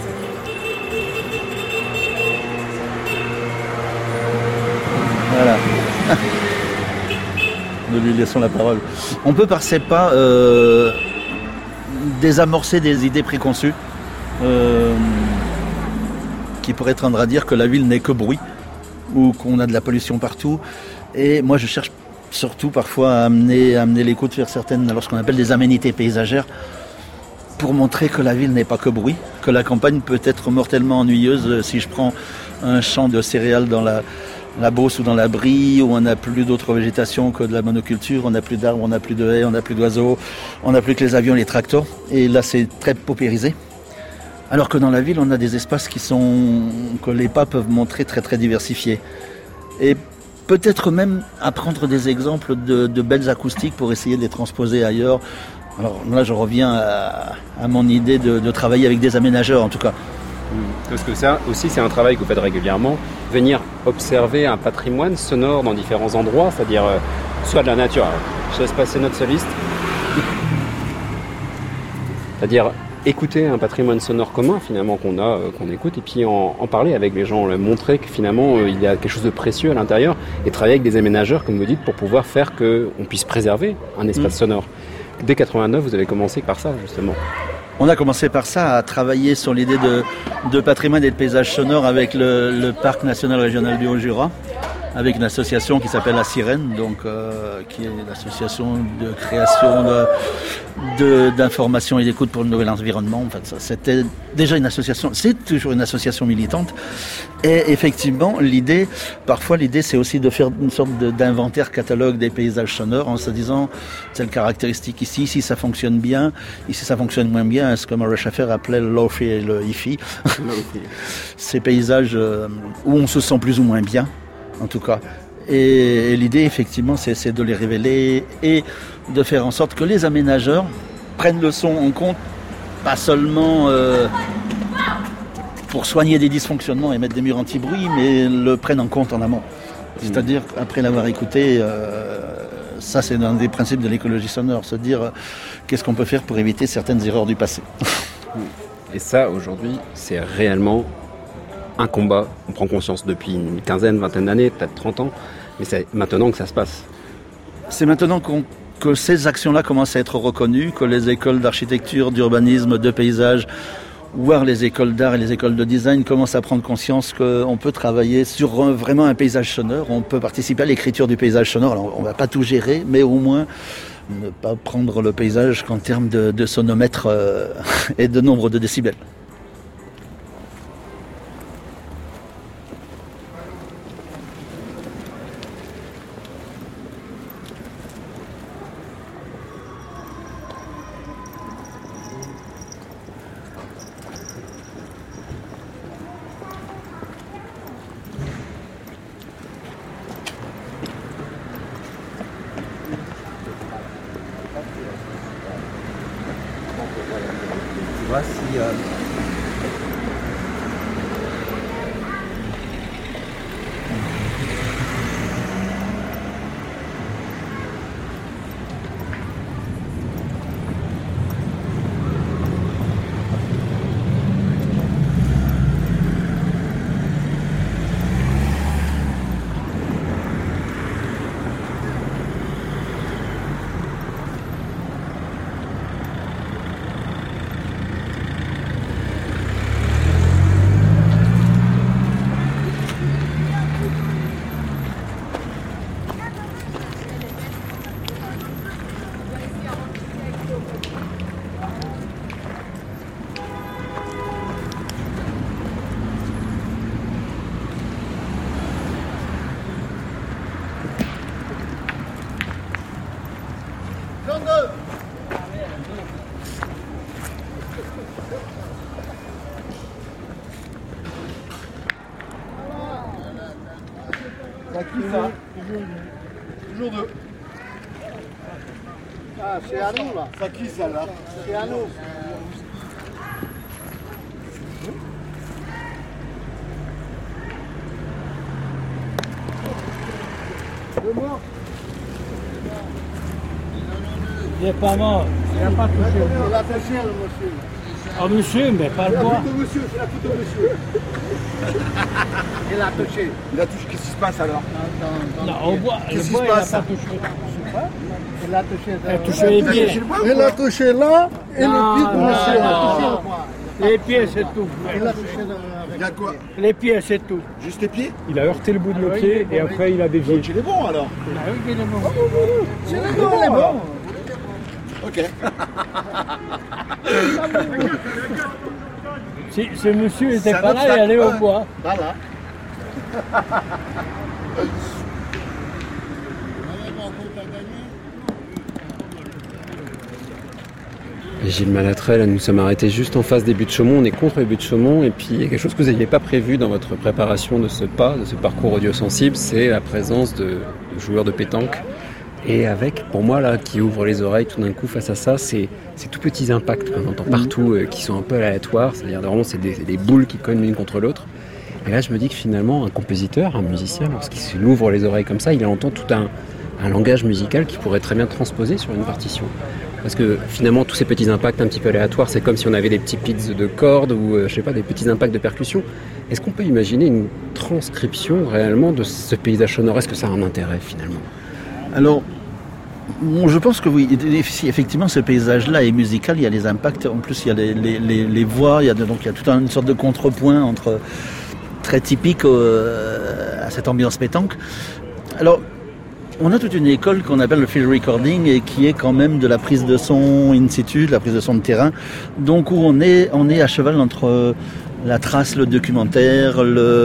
voilà. Nous lui laissons la parole. On peut par ses pas euh, désamorcer des idées préconçues euh, qui pourraient tendre à dire que la ville n'est que bruit ou qu'on a de la pollution partout. Et moi, je cherche surtout parfois à amener, à amener l'écoute vers certaines, alors ce qu'on appelle des aménités paysagères, pour montrer que la ville n'est pas que bruit, que la campagne peut être mortellement ennuyeuse. Si je prends un champ de céréales dans la, la Beauce ou dans la Brie, où on n'a plus d'autres végétations que de la monoculture, on n'a plus d'arbres, on n'a plus de haies, on n'a plus d'oiseaux, on n'a plus que les avions et les tracteurs. Et là, c'est très paupérisé. Alors que dans la ville, on a des espaces qui sont, que les pas peuvent montrer très très diversifiés. Et peut-être même apprendre des exemples de, de belles acoustiques pour essayer de les transposer ailleurs. Alors là, je reviens à, à mon idée de, de travailler avec des aménageurs, en tout cas. Parce que ça aussi, c'est un travail que vous faites régulièrement. Venir observer un patrimoine sonore dans différents endroits, c'est-à-dire euh, soit de la nature. Alors, je laisse passer notre soliste. C'est-à-dire écouter un patrimoine sonore commun finalement qu'on a, euh, qu'on écoute, et puis en, en parler avec les gens, leur montrer que finalement euh, il y a quelque chose de précieux à l'intérieur, et travailler avec des aménageurs, comme vous dites, pour pouvoir faire qu'on puisse préserver un espace mmh. sonore. Dès quatre-vingt-neuf, vous avez commencé par ça, justement. On a commencé par ça, à travailler sur l'idée de, de patrimoine et de paysage sonore avec le, le Parc national régional du Haut-Jura, avec une association qui s'appelle La Sirène, donc, euh, qui est l'association de création de, de, d'information et d'écoute pour le nouvel environnement. En fait, ça, c'était déjà une association, c'est toujours une association militante. Et effectivement, l'idée, parfois l'idée, c'est aussi de faire une sorte de, d'inventaire catalogue des paysages sonores en se disant, telle caractéristique ici, ici ça fonctionne bien, ici ça fonctionne moins bien, ce que Murray Schafer appelait le lofi et le hi-fi. Ces paysages euh, où on se sent plus ou moins bien, en tout cas. Et, et l'idée, effectivement, c'est, c'est de les révéler et de faire en sorte que les aménageurs prennent le son en compte, pas seulement euh, pour soigner des dysfonctionnements et mettre des murs anti-bruit, mais le prennent en compte en amont. C'est-à-dire, après l'avoir écouté, euh, ça c'est un des principes de l'écologie sonore, se dire euh, qu'est-ce qu'on peut faire pour éviter certaines erreurs du passé. Et ça, aujourd'hui, c'est réellement un combat. On prend conscience depuis une quinzaine, vingtaine d'années, peut-être trente ans, mais c'est maintenant que ça se passe. C'est maintenant qu'on, que ces actions-là commencent à être reconnues, que les écoles d'architecture, d'urbanisme, de paysage, voire les écoles d'art et les écoles de design commencent à prendre conscience qu'on peut travailler sur un, vraiment un paysage sonore, on peut participer à l'écriture du paysage sonore. Alors on ne va pas tout gérer, mais au moins ne pas prendre le paysage qu'en termes de, de sonomètre euh, et de nombre de décibels. pas si... Euh... Ça qui ça? Toujours deux. Ah, c'est à nous là. Ça qui ça là? C'est à nous. Deux morts. Il n'est pas mort. Il n'a pas touché. Il a touché le monsieur. Ah, monsieur, mais pas le La bois. photo monsieur, c'est la photo monsieur. Il a touché. Il a touché, qu'est-ce qui se passe alors? Non, au bois, le Qu'est-ce qui bois, se il n'a passe? pas touché. Il a touché. Il a touché les pieds. Il a touché là et Non, le pied de non, monsieur. non. Les pieds, c'est tout. Il a touché il a quoi? Les pieds, c'est tout. Juste les pieds? Il a heurté le bout de le pied et après il a dévié. Donc il est bon alors. Ah oui, il est bon. C'est le bon, il est bon. Ok. Si ce monsieur n'était C'est un pas là, il obstacle. allait au Ouais. bois. Voilà. Et Gilles Malatrell, nous sommes arrêtés juste en face des buttes de Chaumont, on est contre les buttes de Chaumont, et puis il y a quelque chose que vous n'aviez pas prévu dans votre préparation de ce pas, de ce parcours audiosensible, c'est la présence de, de joueurs de pétanque. Et avec, pour moi, là, qui ouvre les oreilles tout d'un coup face à ça, c'est ces tout petits impacts qu'on entend partout, euh, qui sont un peu aléatoires, c'est-à-dire vraiment c'est des, c'est des boules qui cognent l'une contre l'autre. Et là, je me dis que finalement, un compositeur, un musicien, lorsqu'il ouvre les oreilles comme ça, il entend tout un, un langage musical qui pourrait très bien transposer sur une partition. Parce que finalement, tous ces petits impacts un petit peu aléatoires, c'est comme si on avait des petits pits de cordes ou, euh, je sais pas, des petits impacts de percussion. Est-ce qu'on peut imaginer une transcription réellement de ce paysage sonore? Est-ce que ça a un intérêt finalement? Alors, bon, je pense que oui, effectivement, ce paysage-là est musical, il y a les impacts, en plus il y a les, les, les, les voix, il y a, de, donc, il y a toute une sorte de contrepoint entre, très typique euh, à cette ambiance pétanque. Alors, on a toute une école qu'on appelle le field recording et qui est quand même de la prise de son in situ, de la prise de son de terrain, donc où on est, on est à cheval entre la trace, le documentaire,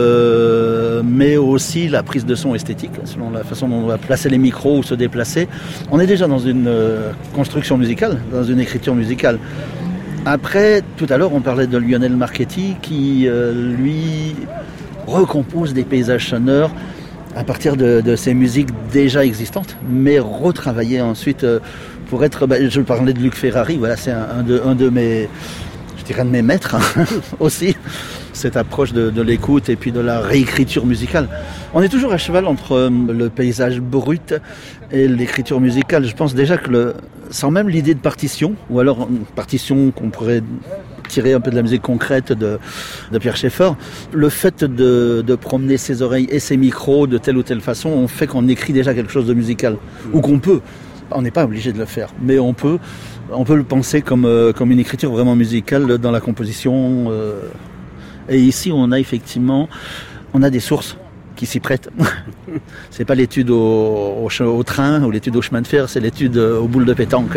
le... mais aussi la prise de son esthétique, selon la façon dont on va placer les micros ou se déplacer. On est déjà dans une construction musicale, dans une écriture musicale. Après, tout à l'heure, on parlait de Lionel Marchetti qui, euh, lui, recompose des paysages sonores à partir de, de ces musiques déjà existantes, mais retravaillées ensuite euh, pour être... Bah, je parlais de Luc Ferrari, voilà, c'est un, un, de, un de mes... je dirais de mes maîtres hein, aussi, cette approche de, de l'écoute et puis de la réécriture musicale. On est toujours à cheval entre euh, le paysage brut et l'écriture musicale. Je pense déjà que, le, sans même l'idée de partition, ou alors une partition qu'on pourrait tirer un peu de la musique concrète de, de Pierre Schaeffer, le fait de, de promener ses oreilles et ses micros de telle ou telle façon, on fait qu'on écrit déjà quelque chose de musical, ou qu'on peut. On n'est pas obligé de le faire, mais on peut, on peut le penser comme, euh, comme une écriture vraiment musicale dans la composition. Euh, et ici, on a effectivement, on a des sources qui s'y prêtent. C'est pas l'étude au, au, au train ou l'étude au chemin de fer, c'est l'étude aux boules de pétanque.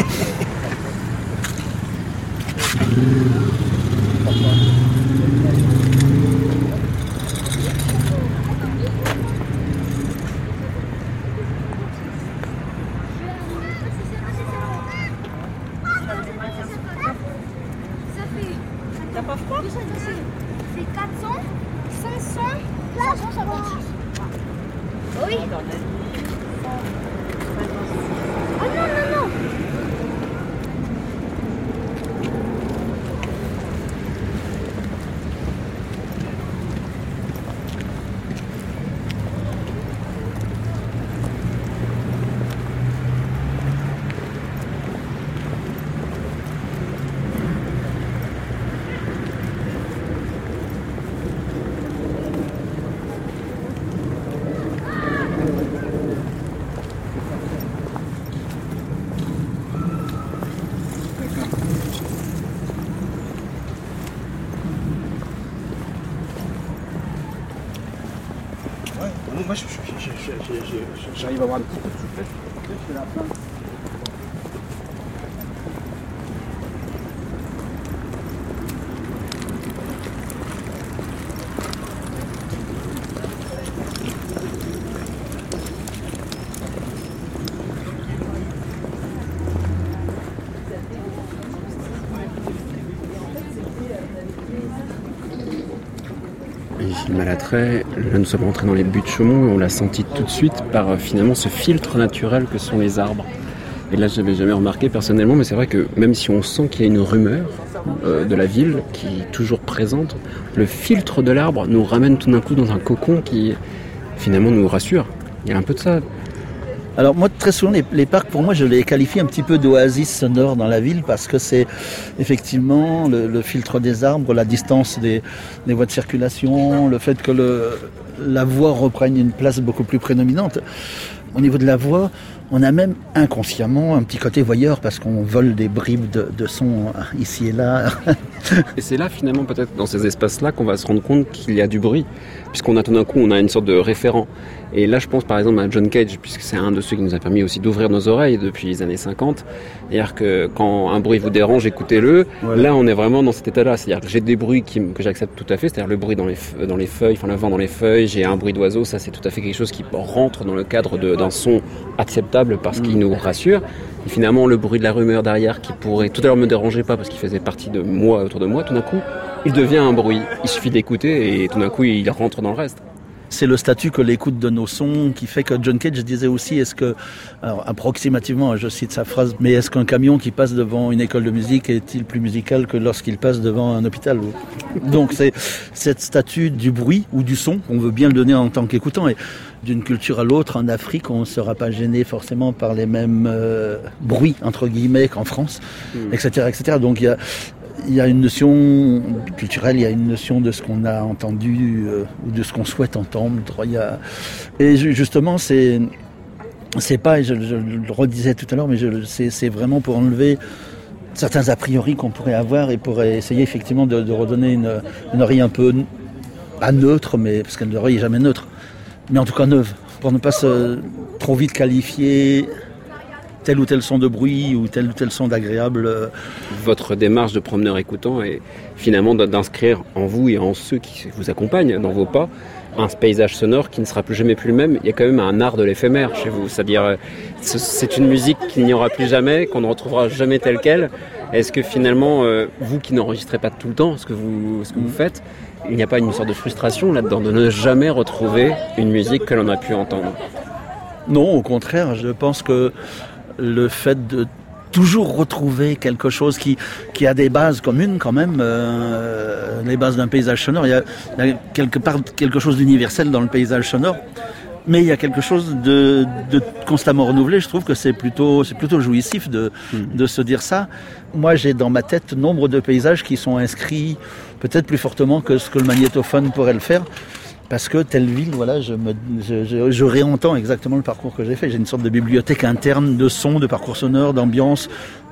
T'as pas froid? C'est quatre cents, cinq cents, cinq cent cinquante-six. Oui. Oh non, non, non. Moi, je, je, je, je, je, j'arrive à avoir un petit peu de souplesse. Je fais la fin. Gilles Malatray, là nous sommes rentrés dans les buttes de Chaumont et on l'a senti tout de suite par euh, finalement ce filtre naturel que sont les arbres. Et là je n'avais jamais remarqué personnellement, mais c'est vrai que même si on sent qu'il y a une rumeur euh, de la ville qui est toujours présente, le filtre de l'arbre nous ramène tout d'un coup dans un cocon qui finalement nous rassure. Il y a un peu de ça. Alors moi, très souvent, les, les parcs, pour moi, je les qualifie un petit peu d'oasis sonore dans la ville parce que c'est effectivement le, le filtre des arbres, la distance des, des voies de circulation, le fait que le, la voix reprenne une place beaucoup plus prédominante. Au niveau de la voix, on a même inconsciemment un petit côté voyeur parce qu'on vole des bribes de, de son ici et là. Et c'est là finalement peut-être dans ces espaces-là qu'on va se rendre compte qu'il y a du bruit, puisqu'on a tout d'un coup on a une sorte de référent. Et là je pense par exemple à John Cage, puisque c'est un de ceux qui nous a permis aussi d'ouvrir nos oreilles depuis les années cinquante. C'est-à-dire que quand un bruit vous dérange, écoutez-le. Voilà. Là on est vraiment dans cet état-là. C'est-à-dire que j'ai des bruits qui, que j'accepte tout à fait, c'est-à-dire le bruit dans les, dans les feuilles, enfin le vent dans les feuilles, j'ai un bruit d'oiseau, ça c'est tout à fait quelque chose qui rentre dans le cadre de, d'un son acceptable parce qu'il nous rassure. Et finalement, le bruit de la rumeur derrière qui pourrait tout à l'heure me dérangeait pas parce qu'il faisait partie de moi, autour de moi, tout d'un coup, il devient un bruit. Il suffit d'écouter et tout d'un coup, il rentre dans le reste. C'est le statut que l'écoute de nos sons qui fait que John Cage disait aussi, est-ce que, alors approximativement, je cite sa phrase, mais est-ce qu'un camion qui passe devant une école de musique est-il plus musical que lorsqu'il passe devant un hôpital? Donc c'est cette statut du bruit ou du son, on veut bien le donner en tant qu'écoutant. Et d'une culture à l'autre, en Afrique, on ne sera pas gêné forcément par les mêmes euh, bruits, entre guillemets, qu'en France, mmh. et cetera, et cetera. Donc il y a Il y a une notion culturelle, il y a une notion de ce qu'on a entendu euh, ou de ce qu'on souhaite entendre. Il y a... Et justement, c'est c'est pas, je, je le redisais tout à l'heure, mais je, c'est, c'est vraiment pour enlever certains a priori qu'on pourrait avoir et pour essayer effectivement de, de redonner une, une oreille un peu pas neutre, mais parce qu'une oreille n'est jamais neutre, mais en tout cas neuve, pour ne pas se trop vite qualifier tel ou tel son de bruit ou tel ou tel son d'agréable. Votre démarche de promeneur écoutant est finalement d'inscrire en vous et en ceux qui vous accompagnent dans vos pas un paysage sonore qui ne sera plus jamais plus le même. Il y a quand même un art de l'éphémère chez vous, c'est-à-dire c'est une musique qu'il n'y aura plus jamais, qu'on ne retrouvera jamais telle quelle. Est-ce que finalement, vous qui n'enregistrez pas tout le temps ce que vous, ce que vous faites, il n'y a pas une sorte de frustration là-dedans de ne jamais retrouver une musique que l'on a pu entendre? Non, au contraire, je pense que le fait de toujours retrouver quelque chose qui, qui a des bases communes quand même, euh, les bases d'un paysage sonore, il y a, il y a quelque part quelque chose d'universel dans le paysage sonore, mais il y a quelque chose de, de constamment renouvelé. Je trouve que c'est plutôt, c'est plutôt jouissif de, mmh. de se dire ça. Moi, j'ai dans ma tête nombre de paysages qui sont inscrits peut-être plus fortement que ce que le magnétophone pourrait le faire. Parce que telle ville, voilà, je, me, je, je, je réentends exactement le parcours que j'ai fait. J'ai une sorte de bibliothèque interne de sons, de parcours sonores, d'ambiance,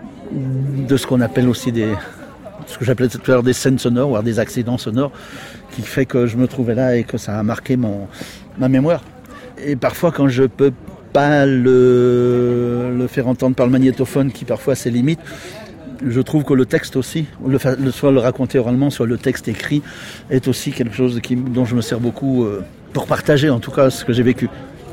de ce qu'on appelle aussi des, ce que j'appelais tout à l'heure des scènes sonores, ou des accidents sonores, qui fait que je me trouvais là et que ça a marqué mon, ma mémoire. Et parfois, quand je peux pas le, le faire entendre par le magnétophone, qui parfois a ses limites, je trouve que le texte aussi, le, le, soit le raconter oralement, soit le texte écrit, est aussi quelque chose qui, dont je me sers beaucoup euh, pour partager en tout cas ce que j'ai vécu.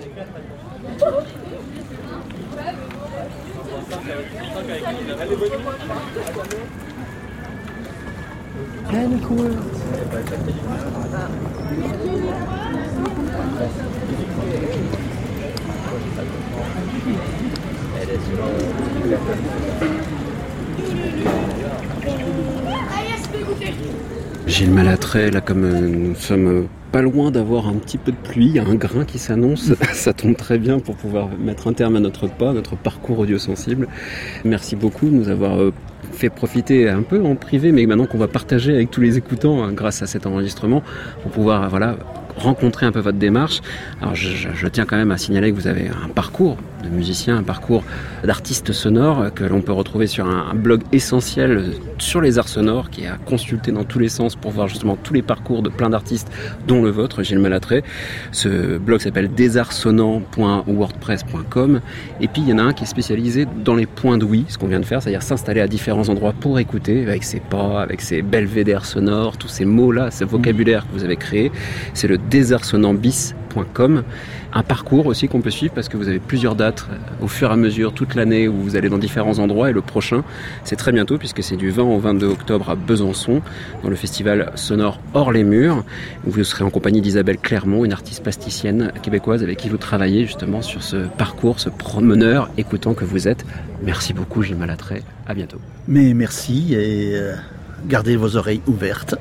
Gilles Malatray, là comme euh, nous sommes pas loin d'avoir un petit peu de pluie, un grain qui s'annonce, ça tombe très bien pour pouvoir mettre un terme à notre pas, notre parcours audio-sensible. Merci beaucoup de nous avoir euh, fait profiter un peu en privé, mais maintenant qu'on va partager avec tous les écoutants hein, grâce à cet enregistrement, pour pouvoir voilà, rencontrer un peu votre démarche. Alors je, je, je tiens quand même à signaler que vous avez un parcours de musicien, un parcours d'artiste sonore que l'on peut retrouver sur un, un blog essentiel sur les arts sonores qui est à consulter dans tous les sens pour voir justement tous les parcours de plein d'artistes, dont le vôtre, Gilles Malatray. Ce blog s'appelle desartsonnants point wordpress point com et puis il y en a un qui est spécialisé dans les points d'ouïe, ce qu'on vient de faire, c'est-à-dire s'installer à différents endroits pour écouter avec ses pas, avec ses belvédères sonores, tous ces mots-là, ce vocabulaire que vous avez créé. C'est le desartsonnantsbis point com. Un parcours aussi qu'on peut suivre parce que vous avez plusieurs dates au fur et à mesure toute l'année où vous allez dans différents endroits et le prochain c'est très bientôt puisque c'est du vingt au vingt-deux octobre à Besançon dans le festival sonore Hors les Murs où vous serez en compagnie d'Isabelle Clermont, une artiste plasticienne québécoise avec qui vous travaillez justement sur ce parcours, ce promeneur écoutant que vous êtes. Merci beaucoup Gilles Malatray, à bientôt. Mais merci et euh, gardez vos oreilles ouvertes.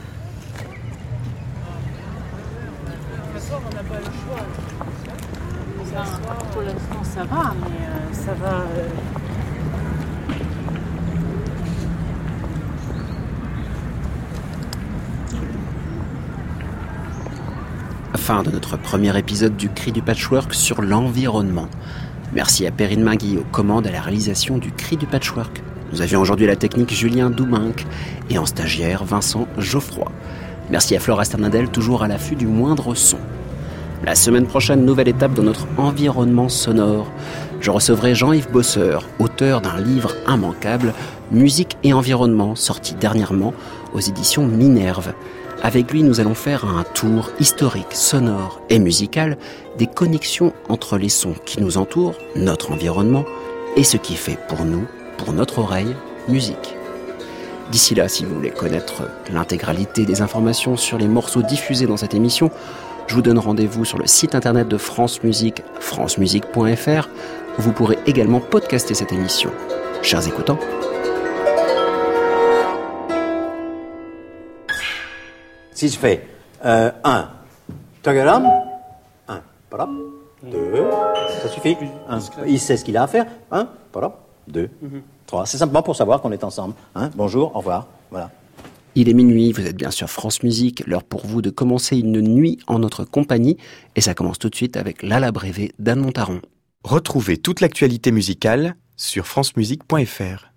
Pour l'instant ça va, mais euh, ça va... Euh... Fin de notre premier épisode du Cri du Patchwork sur l'environnement. Merci à Perrine Magui aux commandes à la réalisation du Cri du Patchwork. Nous avions aujourd'hui la technique Julien Douminc et en stagiaire Vincent Geoffroy. Merci à Flora Sternadel, toujours à l'affût du moindre son. La semaine prochaine, nouvelle étape dans notre environnement sonore. Je recevrai Jean-Yves Bosseur, auteur d'un livre immanquable, Musique et environnement, sorti dernièrement aux éditions Minerve. Avec lui, nous allons faire un tour historique, sonore et musical des connexions entre les sons qui nous entourent, notre environnement, et ce qui fait pour nous, pour notre oreille, musique. D'ici là, si vous voulez connaître l'intégralité des informations sur les morceaux diffusés dans cette émission, je vous donne rendez-vous sur le site internet de France Musique, france musique point f r, où vous pourrez également podcaster cette émission. Chers écoutants, si je fais euh, un, tagaram, un, voilà, deux, ça suffit. Un, il sait ce qu'il a à faire. Un, voilà, deux, trois. C'est simplement pour savoir qu'on est ensemble. Hein, bonjour, au revoir, voilà. Il est minuit, vous êtes bien sur France Musique, l'heure pour vous de commencer une nuit en notre compagnie, et ça commence tout de suite avec l'Ala Brévé d'Anne Montaron. Retrouvez toute l'actualité musicale sur france musique point f r.